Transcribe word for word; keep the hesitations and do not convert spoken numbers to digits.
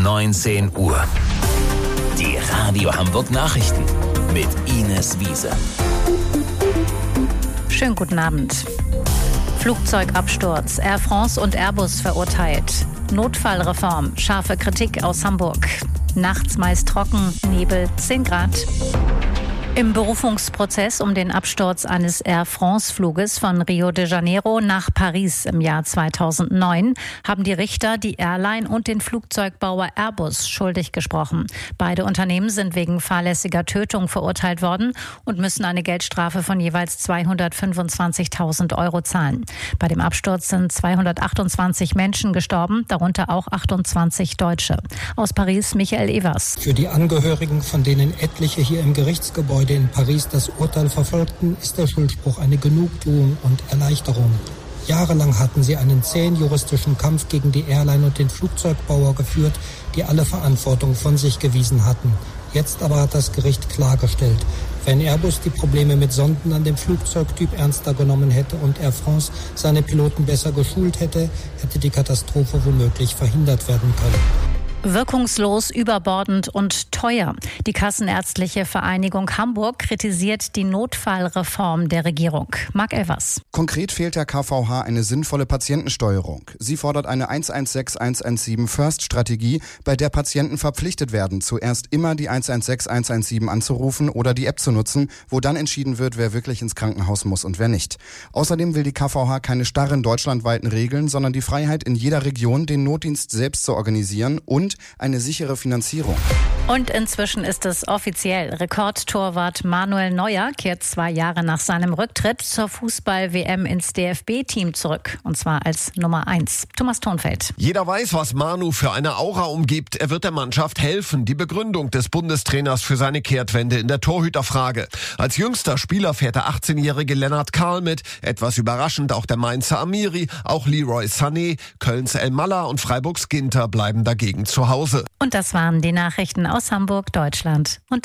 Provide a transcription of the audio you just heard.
neunzehn Uhr. Die Radio Hamburg Nachrichten mit Ines Wiese. Schönen guten Abend. Flugzeugabsturz. Air France und Airbus verurteilt. Notfallreform. Scharfe Kritik aus Hamburg. Nachts meist trocken, Nebel, zehn Grad. Im Berufungsprozess um den Absturz eines Air France-Fluges von Rio de Janeiro nach Paris im Jahr zweitausendneun haben die Richter die Airline und den Flugzeugbauer Airbus schuldig gesprochen. Beide Unternehmen sind wegen fahrlässiger Tötung verurteilt worden und müssen eine Geldstrafe von jeweils zweihundertfünfundzwanzigtausend Euro zahlen. Bei dem Absturz sind zweihundertachtundzwanzig Menschen gestorben, darunter auch achtundzwanzig Deutsche. Aus Paris Michael Evers. Für die Angehörigen, von denen etliche hier im Gerichtsgebäude in Paris das Urteil verfolgten, ist der Schuldspruch eine Genugtuung und Erleichterung. Jahrelang hatten sie einen zähen juristischen Kampf gegen die Airline und den Flugzeugbauer geführt, die alle Verantwortung von sich gewiesen hatten. Jetzt aber hat das Gericht klargestellt, wenn Airbus die Probleme mit Sonden an dem Flugzeugtyp ernster genommen hätte und Air France seine Piloten besser geschult hätte, hätte die Katastrophe womöglich verhindert werden können. Wirkungslos, überbordend und teuer. Die Kassenärztliche Vereinigung Hamburg kritisiert die Notfallreform der Regierung. Marc Elvers. Konkret fehlt der K V H eine sinnvolle Patientensteuerung. Sie fordert eine eins eins sechs eins eins sieben First-Strategie, bei der Patienten verpflichtet werden, zuerst immer die eins eins sechs eins eins sieben anzurufen oder die App zu nutzen, wo dann entschieden wird, wer wirklich ins Krankenhaus muss und wer nicht. Außerdem will die K V H keine starren deutschlandweiten Regeln, sondern die Freiheit in jeder Region, den Notdienst selbst zu organisieren und eine sichere Finanzierung. Und inzwischen ist es offiziell. Rekordtorwart Manuel Neuer kehrt zwei Jahre nach seinem Rücktritt zur Fußball-W M ins D F B-Team zurück. Und zwar als Nummer eins. Thomas Thonfeld. Jeder weiß, was Manu für eine Aura umgibt. Er wird der Mannschaft helfen. Die Begründung des Bundestrainers für seine Kehrtwende in der Torhüterfrage. Als jüngster Spieler fährt der achtzehnjährige Lennart Karl mit. Etwas überraschend auch der Mainzer Amiri, auch Leroy Sané, Kölns El Malla und Freiburgs Ginter bleiben dagegen zu Hause. Und das waren die Nachrichten aus Hamburg, Deutschland und